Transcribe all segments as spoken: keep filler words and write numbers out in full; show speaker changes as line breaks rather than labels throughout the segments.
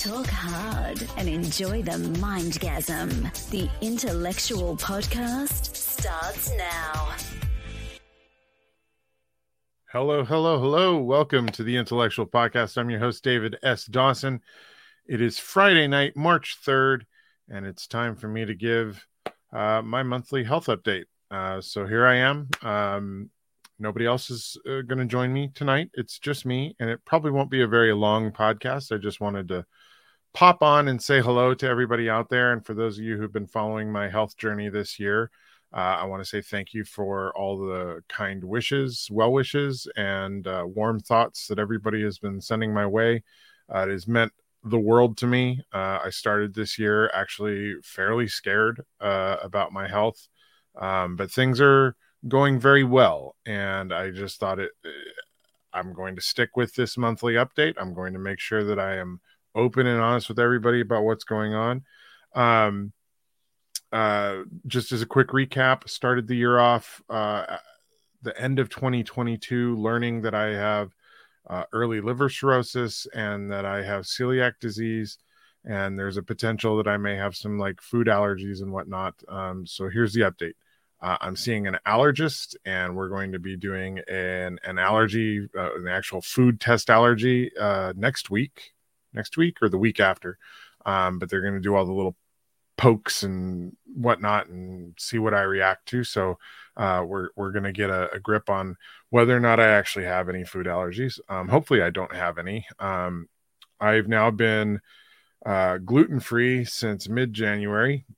Talk hard and enjoy the mindgasm. The Intellectual Podcast starts now.
Hello, hello, hello. Welcome to the Intellectual Podcast. I'm your host, David S. Dawson. It is Friday night, March third, and it's time for me to give uh, my monthly health update. Uh, so here I am. Um, nobody else is uh, going to join me tonight. It's just me, and it probably won't be a very long podcast. I just wanted to pop on and say hello to everybody out there. And for those of you who've been following my health journey this year, uh, I want to say thank you for all the kind wishes, well wishes, and uh, warm thoughts that everybody has been sending my way. Uh, it has meant the world to me. Uh, I started this year actually fairly scared uh, about my health, um, but things are going very well. And I just thought it, I'm going to stick with this monthly update. I'm going to make sure that I am open and honest with everybody about what's going on. Um, uh, just as a quick recap, started the year off uh, the end of twenty twenty-two, learning that I have uh, early liver cirrhosis and that I have celiac disease, and there's a potential that I may have some like food allergies and whatnot. Um, so here's the update. Uh, I'm seeing an allergist, and we're going to be doing an an allergy, uh, an actual food test allergy uh, next week, next week or the week after. Um, but they're going to do all the little pokes and whatnot and see what I react to. So uh, we're we're going to get a, a grip on whether or not I actually have any food allergies. Um, hopefully, I don't have any. Um, I've now been uh, gluten-free since mid-January.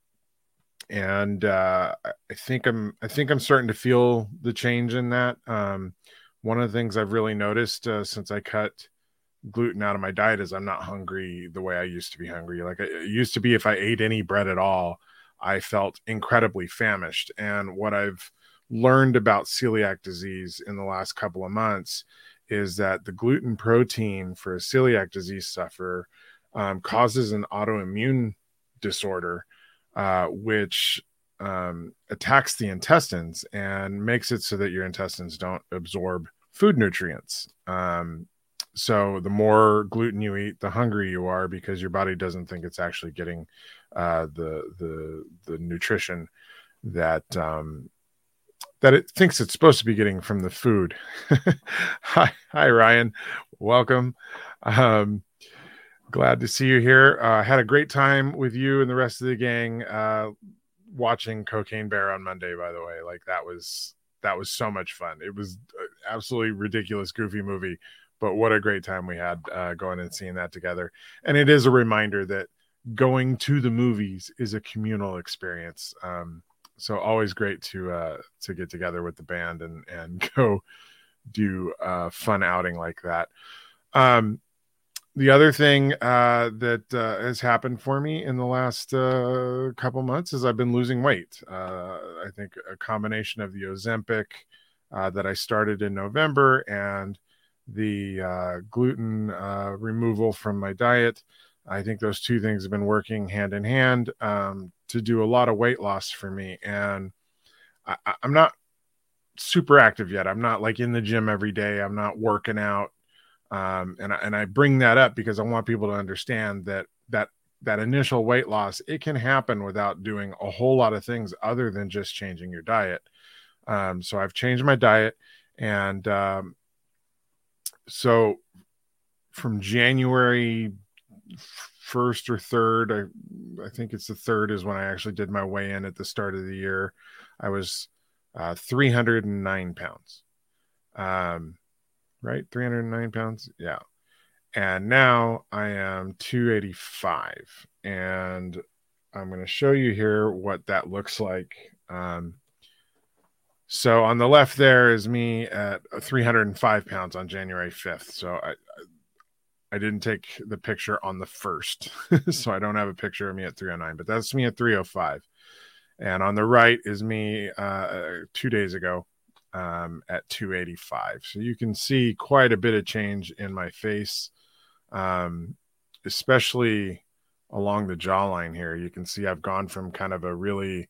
And uh, I think I'm I think I'm starting to feel the change in that. Um, one of the things I've really noticed uh, since I cut gluten out of my diet is I'm not hungry the way I used to be hungry. Like it used to be, if I ate any bread at all, I felt incredibly famished. And what I've learned about celiac disease in the last couple of months is that the gluten protein for a celiac disease sufferer um, causes an autoimmune disorder, uh, which um, attacks the intestines and makes it so that your intestines don't absorb food nutrients. Um, so the more gluten you eat, the hungrier you are, because your body doesn't think it's actually getting uh, the the the nutrition that um, that it thinks it's supposed to be getting from the food. hi, hi, Ryan, welcome. Um, Glad to see you here. I uh, had a great time with you and the rest of the gang uh, watching Cocaine Bear on Monday, by the way. Like that was, that was so much fun. It was an absolutely ridiculous, goofy movie, but what a great time we had uh, going and seeing that together. And it is a reminder that going to the movies is a communal experience. Um, so always great to, uh, to get together with the band and, and go do a fun outing like that. Um, The other thing uh, that uh, has happened for me in the last uh, couple months is I've been losing weight. Uh, I think a combination of the Ozempic uh, that I started in November and the uh, gluten uh, removal from my diet. I think those two things have been working hand in hand um, to do a lot of weight loss for me. And I, I'm not super active yet. I'm not like in the gym every day. I'm not working out. Um, and I, and I bring that up because I want people to understand that that that initial weight loss, it can happen without doing a whole lot of things other than just changing your diet. Um, so I've changed my diet, and um, so from January first or third, I I think it's the third is when I actually did my weigh in at the start of the year. I was uh, three hundred nine pounds. Um, right? three hundred nine pounds. Yeah. And now I am two eighty-five. And I'm going to show you here what that looks like. Um, so on the left there is me at three hundred five pounds on January fifth. So I, I didn't take the picture on the first. So I don't have a picture of me at three oh nine, but that's me at three oh five. And on the right is me uh, two days ago. Um, at two eighty-five. So you can see quite a bit of change in my face, um, especially along the jawline here. You can see I've gone from kind of a really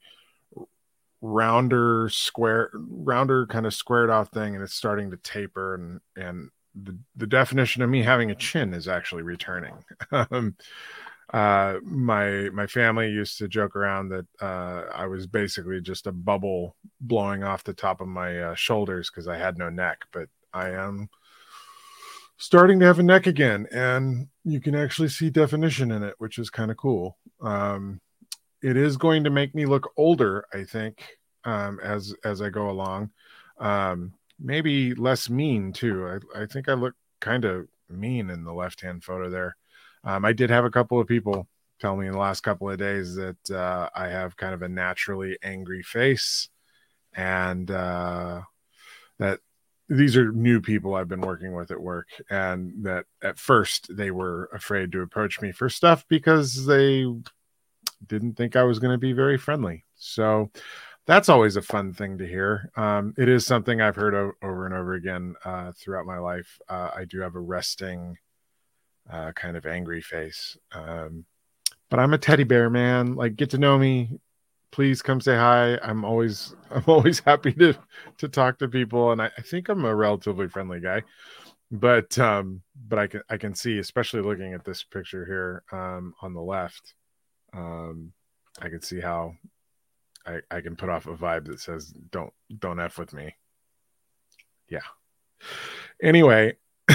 rounder, square, rounder kind of squared off thing, and it's starting to taper, and and the, the definition of me having a chin is actually returning. um, uh, my my family used to joke around that uh, I was basically just a bubble blowing off the top of my uh, shoulders because I had no neck, but I am starting to have a neck again, and you can actually see definition in it, which is kind of cool. Um, it is going to make me look older, I think, um, as as I go along. Um, maybe less mean too. I, I think I look kind of mean in the left-hand photo there. Um, I did have a couple of people tell me in the last couple of days that uh, I have kind of a naturally angry face, and uh, that these are new people I've been working with at work, and that at first they were afraid to approach me for stuff because they didn't think I was going to be very friendly. So that's always a fun thing to hear. Um, it is something I've heard o- over and over again uh, throughout my life. Uh, I do have a resting uh, kind of angry face. Um, but I'm a teddy bear, man. Like, get to know me. Please come say hi. I'm always, I'm always happy to, to talk to people. And I, I think I'm a relatively friendly guy, but, um, but I can, I can see, especially looking at this picture here, um, on the left, um, I can see how I, I can put off a vibe that says, don't, don't F with me. Yeah. Anyway,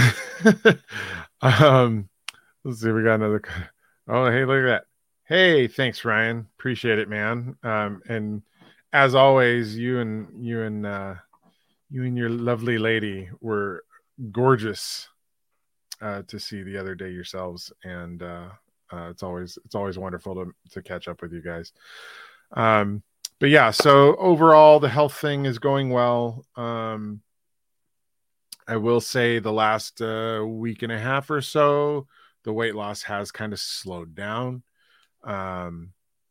um, let's see. We got another. Oh, hey, look at that. Hey, thanks, Ryan. Appreciate it, man. Um, and as always, you and you and uh, you and your lovely lady were gorgeous uh, to see the other day yourselves, and uh, uh, it's always it's always wonderful to to catch up with you guys. Um, but yeah, so overall, the health thing is going well. Um, I will say the last uh, week and a half or so, the weight loss has kind of slowed down. Um,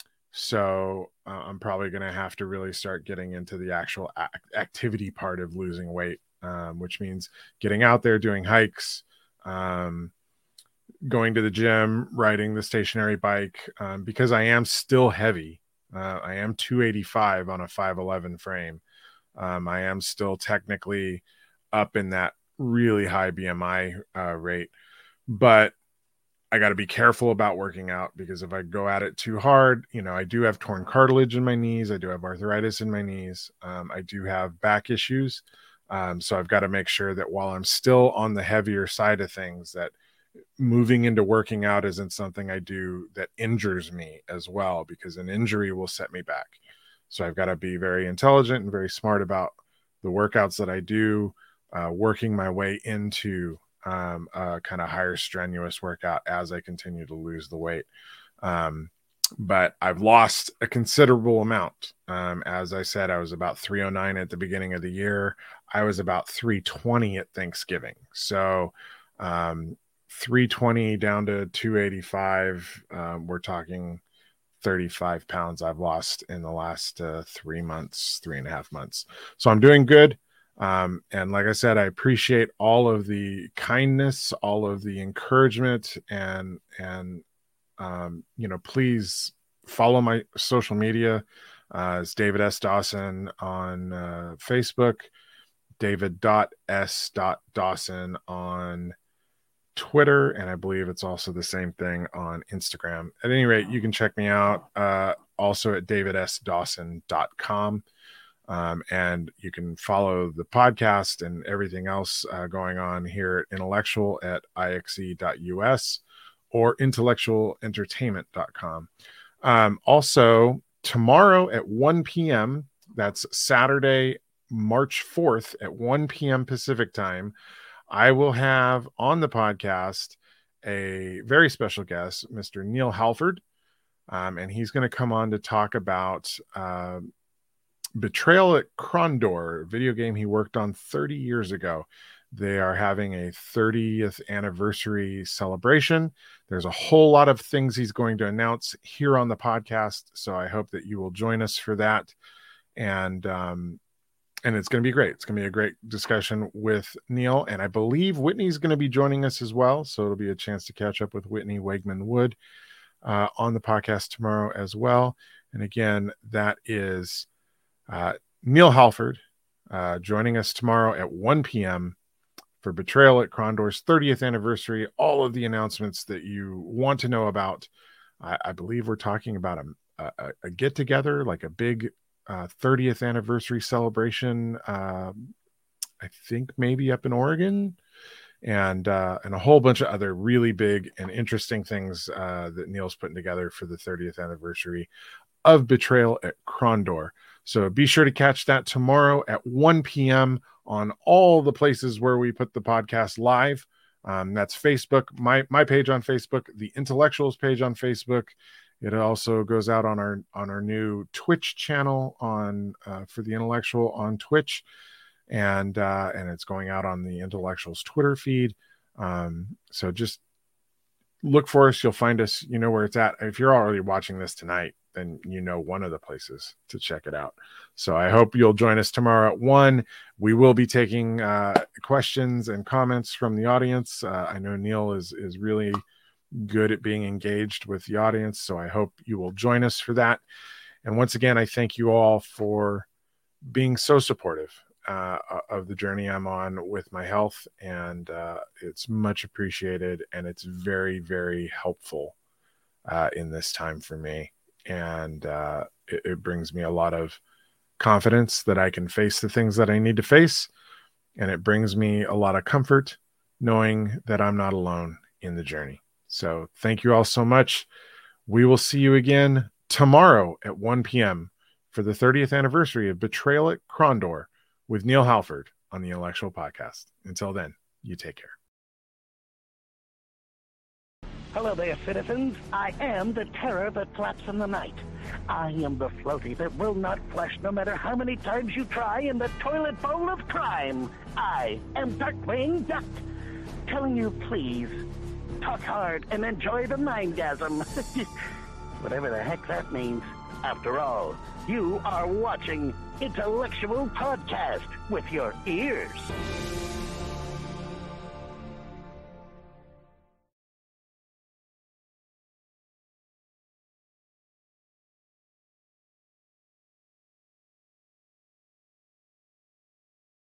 so uh, I'm probably going to have to really start getting into the actual act- activity part of losing weight, um, which means getting out there, doing hikes, um, going to the gym, riding the stationary bike, um, because I am still heavy. Uh, I am two eighty-five on a five eleven frame. Um, I am still technically up in that really high B M I uh, rate, but I got to be careful about working out because if I go at it too hard, you know, I do have torn cartilage in my knees. I do have arthritis in my knees. Um, I do have back issues. Um, so I've got to make sure that while I'm still on the heavier side of things, that moving into working out isn't something I do that injures me as well, because an injury will set me back. So I've got to be very intelligent and very smart about the workouts that I do, uh, working my way into um, a kind of higher strenuous workout as I continue to lose the weight. Um, but I've lost a considerable amount. Um, as I said, I was about three oh nine at the beginning of the year. I was about three twenty at Thanksgiving. So um, three twenty down to two eighty-five. Um, we're talking thirty-five pounds I've lost in the last uh, three months, three and a half months. So I'm doing good. Um, and like I said, I appreciate all of the kindness, all of the encouragement, and, and, um, you know, please follow my social media. Uh, it's David S. Dawson on uh, Facebook, David S. Dawson on Twitter, and I believe it's also the same thing on Instagram. At any rate, you can check me out uh, also at david s dawson dot com. Um, and you can follow the podcast and everything else uh, going on here at Intellectual at I X E dot U S or intellectual entertainment dot com. Um, also, tomorrow at one p.m., that's Saturday, March fourth at one p.m. Pacific time, I will have on the podcast a very special guest, Mister Neil Halford, um, and he's going to come on to talk about uh, Betrayal at Krondor, a video game he worked on thirty years ago. They are having a thirtieth anniversary celebration. There's a whole lot of things he's going to announce here on the podcast, so I hope that you will join us for that. And um, and it's going to be great. It's going to be a great discussion with Neil, and I believe Whitney's going to be joining us as well, so it'll be a chance to catch up with Whitney Wegman Wood uh, on the podcast tomorrow as well. And again, that is uh, Neil Halford uh, joining us tomorrow at one p.m. for Betrayal at Krondor's thirtieth anniversary. All of the announcements that you want to know about. I, I believe we're talking about a, a, a get-together, like a big uh, thirtieth anniversary celebration. Uh, I think maybe up in Oregon, and uh, and a whole bunch of other really big and interesting things uh, that Neil's putting together for the thirtieth anniversary of Betrayal at Krondor. So be sure to catch that tomorrow at one p.m. on all the places where we put the podcast live. Um, that's Facebook, my my page on Facebook, the Intellectuals page on Facebook. It also goes out on our on our new Twitch channel on uh, for the Intellectual on Twitch, and uh, and it's going out on the Intellectuals Twitter feed. Um, so just look for us. You'll find us. You know where it's at. If you're already watching this tonight, then you know one of the places to check it out. So I hope you'll join us tomorrow at one. We will be taking uh, questions and comments from the audience. Uh, I know Neil is is really good at being engaged with the audience, so I hope you will join us for that. And once again, I thank you all for being so supportive uh, of the journey I'm on with my health, and uh, it's much appreciated, and it's very, very helpful uh, in this time for me. And uh, it, it brings me a lot of confidence that I can face the things that I need to face. And it brings me a lot of comfort knowing that I'm not alone in the journey. So thank you all so much. We will see you again tomorrow at one p.m. for the thirtieth anniversary of Betrayal at Krondor with Neil Halford on the Intellectual Podcast. Until then, you take care.
Hello there, citizens. I am the terror that flaps in the night. I am the floaty that will not flush no matter how many times you try in the toilet bowl of crime. I am Darkwing Duck, telling you please, talk hard and enjoy the mindgasm. Whatever the heck that means. After all, you are watching Intellectual Podcast with your ears.